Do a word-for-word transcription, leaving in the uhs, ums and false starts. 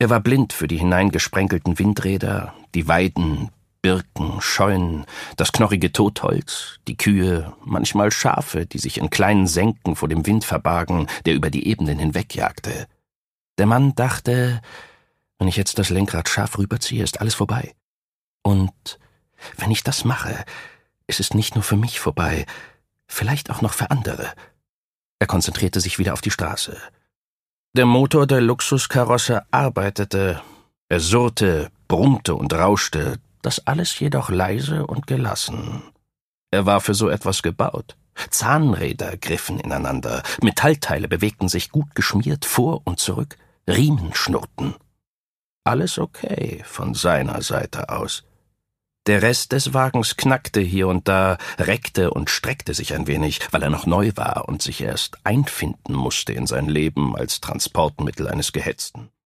Er war blind für die hineingesprenkelten Windräder, die Weiden, Birken, Scheunen, das knorrige Totholz, die Kühe, manchmal Schafe, die sich in kleinen Senken vor dem Wind verbargen, der über die Ebenen hinwegjagte. Der Mann dachte, wenn ich jetzt das Lenkrad scharf rüberziehe, ist alles vorbei. Und wenn ich das mache, ist es nicht nur für mich vorbei, vielleicht auch noch für andere. Er konzentrierte sich wieder auf die Straße. Der Motor der Luxuskarosse arbeitete, er surrte, brummte und rauschte, das alles jedoch leise und gelassen. Er war für so etwas gebaut. Zahnräder griffen ineinander, Metallteile bewegten sich gut geschmiert vor und zurück, Riemen schnurrten. Alles okay von seiner Seite aus. Der Rest des Wagens knackte hier und da, reckte und streckte sich ein wenig, weil er noch neu war und sich erst einfinden musste in sein Leben als Transportmittel eines Gehetzten.